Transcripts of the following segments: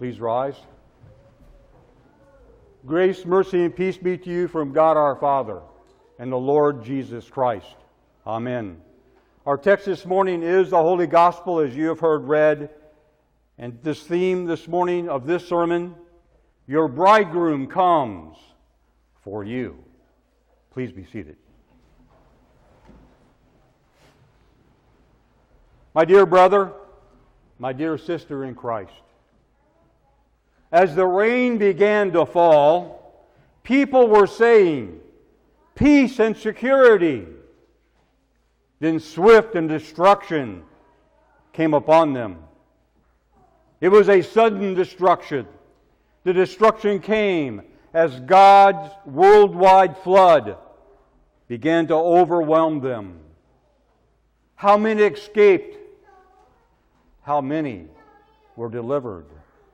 Please rise. Grace, mercy, and peace be to you from God our Father and the Lord Jesus Christ. Amen. Our text this morning is the Holy Gospel, as you have heard read. And this theme this morning of this sermon, your bridegroom comes for you. Please be seated. My dear brother, my dear sister in Christ, as the rain began to fall, people were saying, peace and security. Then swift and destruction came upon them. It was a sudden destruction. The destruction came as God's worldwide flood began to overwhelm them. How many escaped? How many were delivered?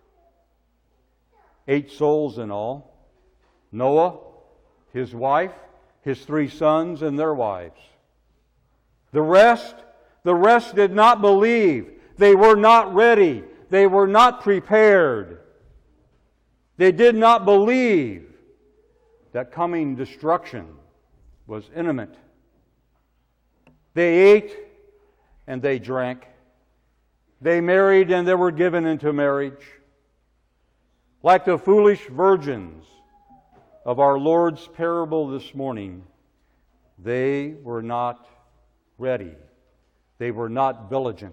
8 souls in all. Noah, his wife, his 3 sons, and their wives. The rest did not believe. They were not ready. They were not prepared. They did not believe that coming destruction was imminent. They ate and they drank. They married and they were given into marriage. Like the foolish virgins of our Lord's parable this morning, they were not ready. They were not vigilant.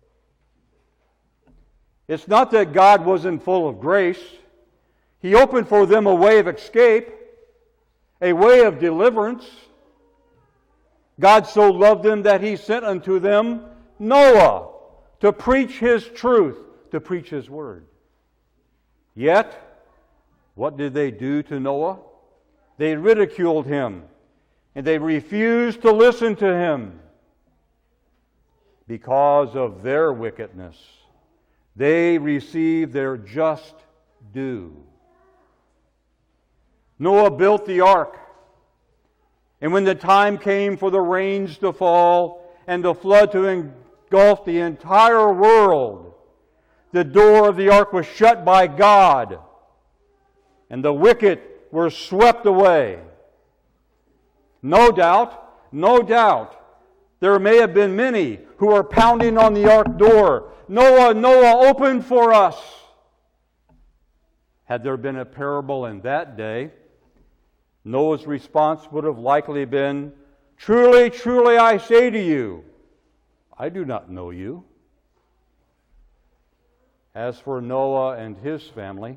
It's not that God wasn't full of grace. He opened for them a way of escape, a way of deliverance. God so loved them that He sent unto them Noah to preach His truth, to preach His word. Yet, what did they do to Noah? They ridiculed him, and they refused to listen to him. Because of their wickedness, they received their just due. Noah built the ark, and when the time came for the rains to fall and the flood to engulf the entire world, the door of the ark was shut by God, and the wicked were swept away. No doubt, there may have been many who were pounding on the ark door. Noah, Noah, open for us. Had there been a parable in that day, Noah's response would have likely been, truly, truly, I say to you, I do not know you. As for Noah and his family,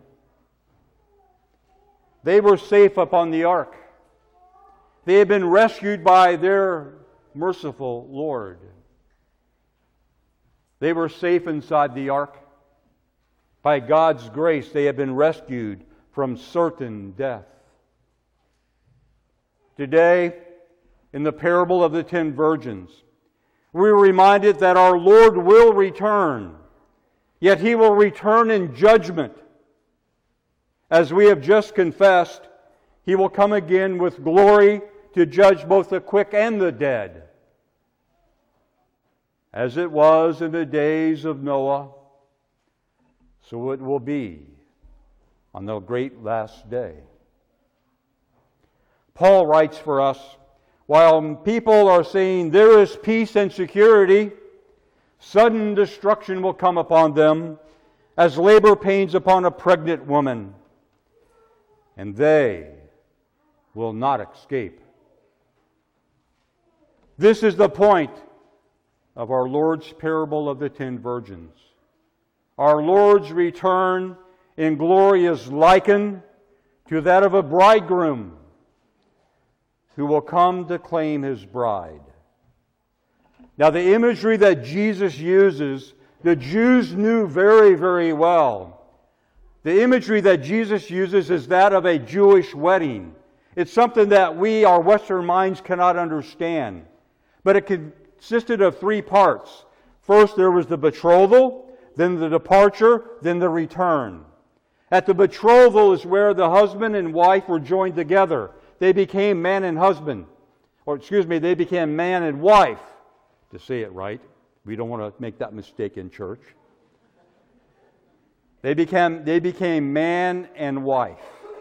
they were safe upon the ark. They had been rescued by their merciful Lord. They were safe inside the ark. By God's grace, they had been rescued from certain death. Today, in the parable of the 10 virgins, we are reminded that our Lord will return. Yet He will return in judgment. As we have just confessed, He will come again with glory to judge both the quick and the dead. As it was in the days of Noah, so it will be on the great last day. Paul writes for us, while people are saying there is peace and security, sudden destruction will come upon them as labor pains upon a pregnant woman, and they will not escape. This is the point of our Lord's parable of the 10 virgins. Our Lord's return in glory is likened to that of a bridegroom who will come to claim his bride. Now, the imagery that Jesus uses, the Jews knew very, very well. The imagery that Jesus uses is that of a Jewish wedding. It's something that we, our Western minds, cannot understand. But it consisted of 3 parts. First, there was the betrothal, then the departure, then the return. At the betrothal is where the husband and wife were joined together. They became man and husband. They became man and wife, to say it right. We don't want to make that mistake in church. They became man and wife.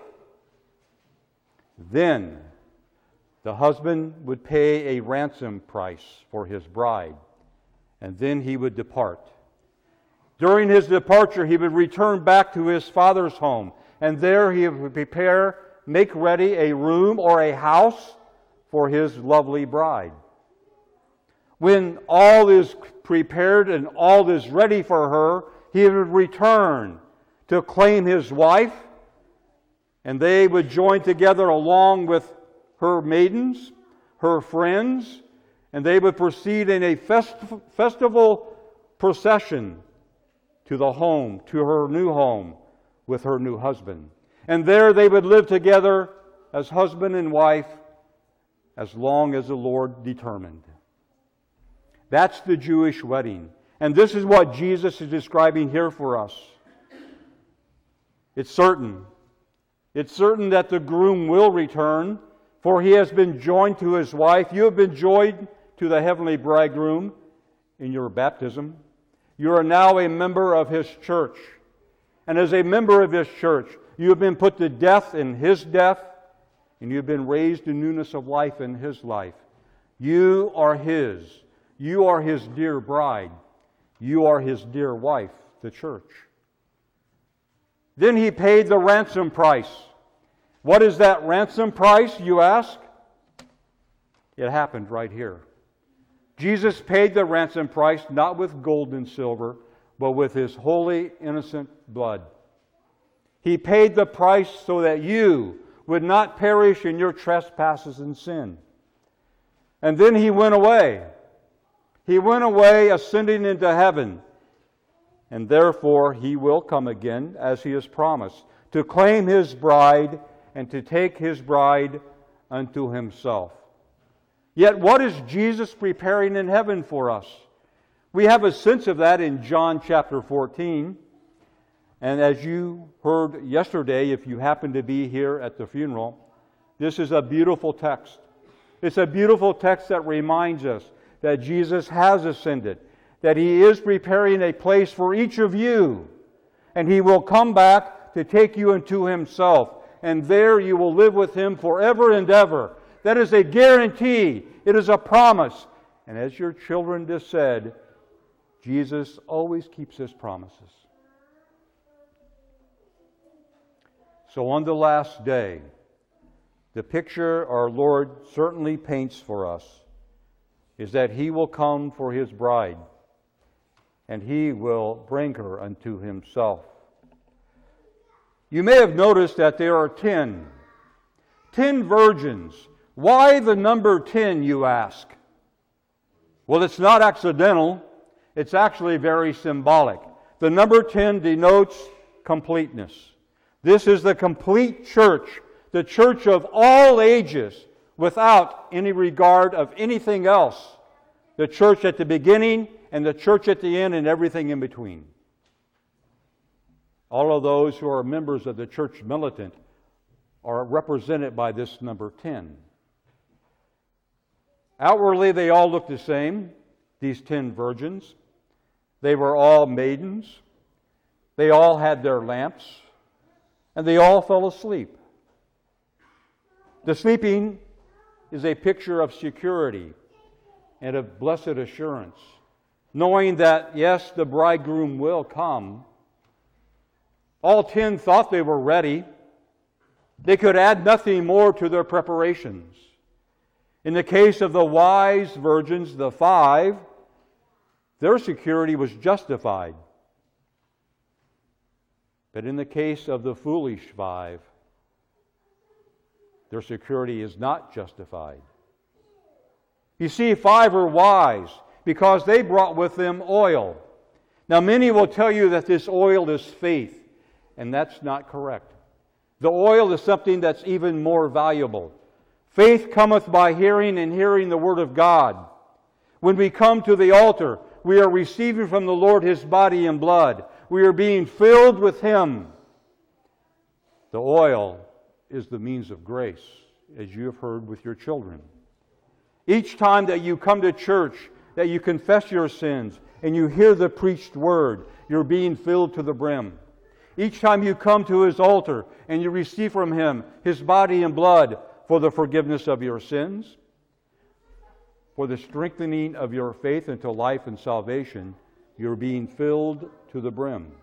Then the husband would pay a ransom price for his bride, and then he would depart. During his departure, he would return back to his father's home, and there he would make ready a room or a house for his lovely bride. When all is prepared and all is ready for her, he would return to claim his wife, and they would join together along with her maidens, her friends, and they would proceed in a festival procession to the home, to her new home with her new husband. And there they would live together as husband and wife as long as the Lord determined. That's the Jewish wedding. And this is what Jesus is describing here for us. It's certain. It's certain that the groom will return, for he has been joined to his wife. You have been joined to the heavenly bridegroom in your baptism. You are now a member of his church. And as a member of his church, you have been put to death in his death, and you have been raised to newness of life in his life. You are his. You are his dear bride. You are his dear wife, the church. Then he paid the ransom price. What is that ransom price, you ask? It happened right here. Jesus paid the ransom price not with gold and silver, but with his holy, innocent blood. He paid the price so that you would not perish in your trespasses and sin. And then he went away. He went away, ascending into heaven. And therefore he will come again, as he has promised, to claim his bride and to take his bride unto himself. Yet what is Jesus preparing in heaven for us? We have a sense of that in John chapter 14. And as you heard yesterday, if you happen to be here at the funeral, this is a beautiful text. It's a beautiful text that reminds us that Jesus has ascended, that he is preparing a place for each of you, and he will come back to take you into himself, and there you will live with him forever and ever. That is a guarantee. It is a promise. And as your children just said, Jesus always keeps his promises. So on the last day, the picture our Lord certainly paints for us is that he will come for his bride, and he will bring her unto himself. You may have noticed that there are 10 virgins. Why the number 10, you ask? Well, it's not accidental. It's actually very symbolic. The number 10 denotes completeness. This is the complete church, the church of all ages, without any regard of anything else. The church at the beginning and the church at the end and everything in between. All of those who are members of the church militant are represented by this number 10. Outwardly, they all look the same, these 10 virgins. They were all maidens. They all had their lamps. And they all fell asleep. The sleeping is a picture of security and of blessed assurance, knowing that, yes, the bridegroom will come. All 10 thought they were ready. They could add nothing more to their preparations. In the case of the wise virgins, the 5, their security was justified. But in the case of the foolish 5, their security is not justified. You see, 5 are wise because they brought with them oil. Now, many will tell you that this oil is faith, and that's not correct. The oil is something that's even more valuable. Faith cometh by hearing, and hearing the Word of God. When we come to the altar, we are receiving from the Lord His body and blood. We are being filled with Him. The oil is the means of grace, as you have heard with your children. Each time that you come to church, that you confess your sins, and you hear the preached word, you're being filled to the brim. Each time you come to His altar and you receive from Him His body and blood for the forgiveness of your sins, for the strengthening of your faith into life and salvation, you're being filled to the brim.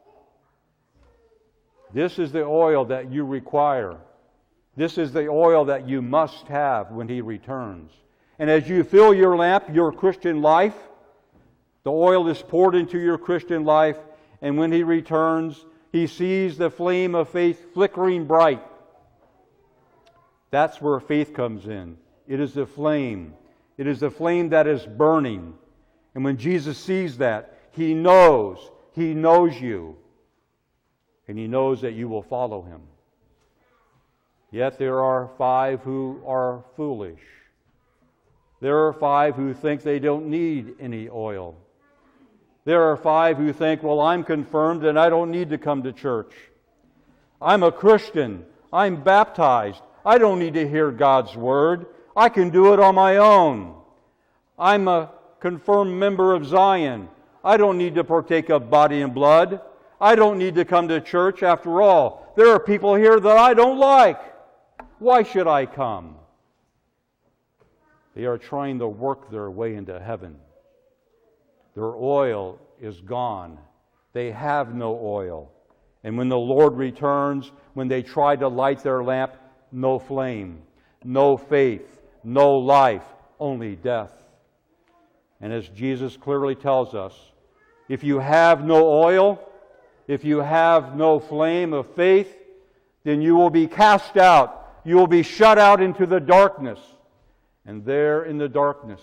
This is the oil that you require. This is the oil that you must have when He returns. And as you fill your lamp, your Christian life, the oil is poured into your Christian life, and when He returns, He sees the flame of faith flickering bright. That's where faith comes in. It is the flame. It is the flame that is burning. And when Jesus sees that, He knows you. And He knows that you will follow Him. Yet there are 5 who are foolish. There are 5 who think they don't need any oil. There are 5 who think, well, I'm confirmed and I don't need to come to church. I'm a Christian. I'm baptized. I don't need to hear God's Word. I can do it on my own. I'm a confirmed member of Zion. I don't need to partake of body and blood. I don't need to come to church. After all, there are people here that I don't like. Why should I come? They are trying to work their way into heaven. Their oil is gone. They have no oil. And when the Lord returns, when they try to light their lamp, no flame, no faith, no life, only death. And as Jesus clearly tells us, if you have no oil, if you have no flame of faith, then you will be cast out. You will be shut out into the darkness. And there in the darkness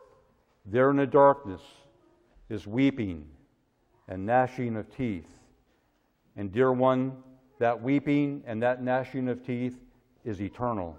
is weeping and gnashing of teeth. And dear one, that weeping and that gnashing of teeth is eternal.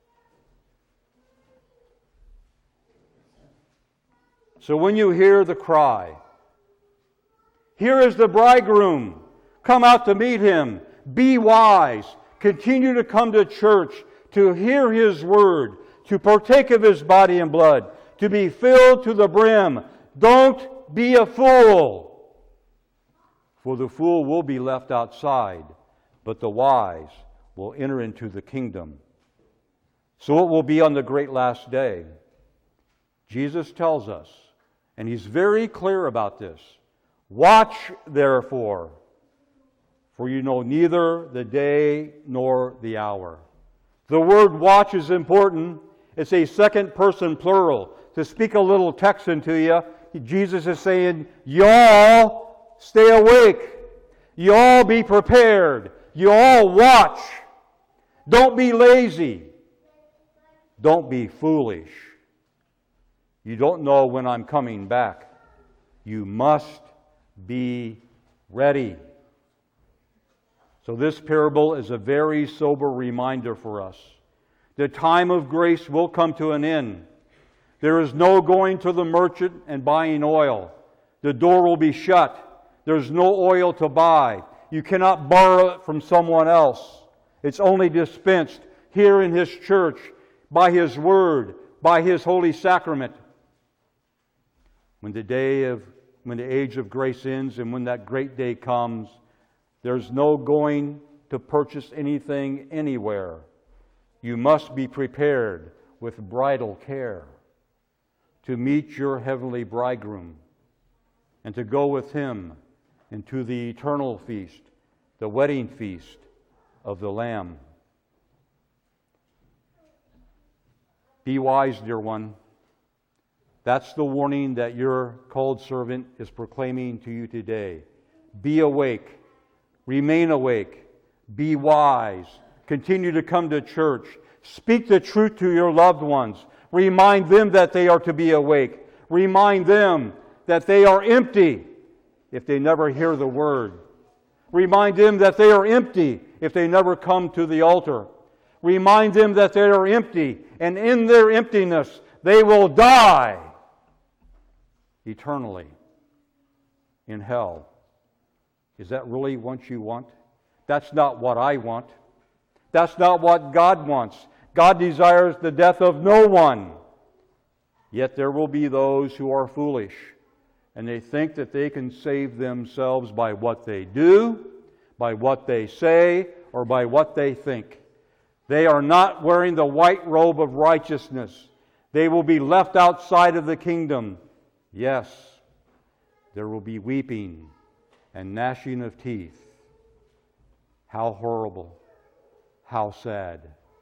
So when you hear the cry, "Here is the bridegroom, come out to meet him," be wise. Continue to come to church, to hear His Word, to partake of His body and blood, to be filled to the brim. Don't be a fool. For the fool will be left outside, but the wise will enter into the kingdom. So it will be on the great last day. Jesus tells us, and He's very clear about this, "Watch therefore, for you know neither the day nor the hour." The word watch is important. It's a second person plural. To speak a little Texan to you, Jesus is saying, y'all stay awake. Y'all be prepared. You all watch. Don't be lazy. Don't be foolish. You don't know when I'm coming back. You must be ready. So this parable is a very sober reminder for us. The time of grace will come to an end. There is no going to the merchant and buying oil. The door will be shut. There's no oil to buy. You cannot borrow it from someone else. It's only dispensed here in His church, by His Word, by His holy sacrament. When the age of grace ends and when that great day comes, there's no going to purchase anything anywhere. You must be prepared with bridal care to meet your heavenly bridegroom and to go with Him into the eternal feast, the wedding feast of the Lamb. Be wise, dear one. That's the warning that your called servant is proclaiming to you today. Be awake. Remain awake. Be wise. Continue to come to church. Speak the truth to your loved ones. Remind them that they are to be awake. Remind them that they are empty if they never hear the Word. Remind them that they are empty if they never come to the altar. Remind them that they are empty, and in their emptiness they will die eternally in hell. Is that really what you want? That's not what I want. That's not what God wants. God desires the death of no one. Yet there will be those who are foolish, and they think that they can save themselves by what they do, by what they say or by what they think. They are not wearing the white robe of righteousness. They will be left outside of the kingdom. Yes, there will be weeping and gnashing of teeth. How horrible. How sad.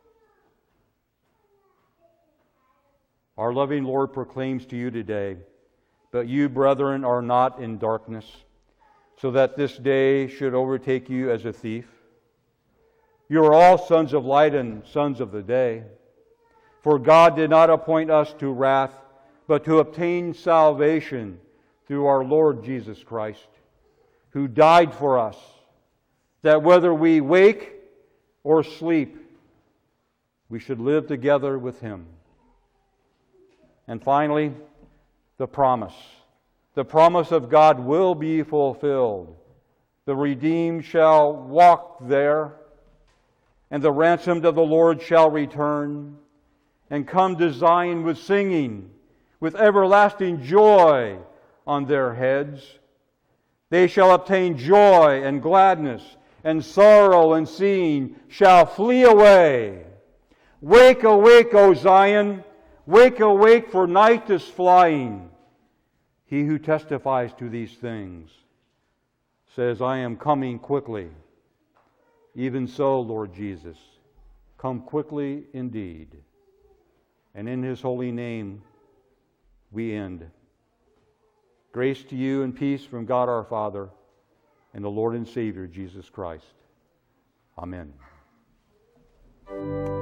Our loving Lord proclaims to you today, but you, brethren, are not in darkness, so that this day should overtake you as a thief. You are all sons of light and sons of the day. For God did not appoint us to wrath, but to obtain salvation through our Lord Jesus Christ, who died for us, that whether we wake or sleep, we should live together with Him. And finally, the promise. The promise of God will be fulfilled. The redeemed shall walk there, and the ransomed of the Lord shall return, and come to Zion with singing, with everlasting joy on their heads. They shall obtain joy and gladness, and sorrow and seeing shall flee away. Wake, awake, O Zion! Wake, awake, for night is flying. He who testifies to these things says, I am coming quickly. Even so, Lord Jesus, come quickly indeed. And in His holy name we end. Grace to you and peace from God our Father and the Lord and Savior Jesus Christ. Amen.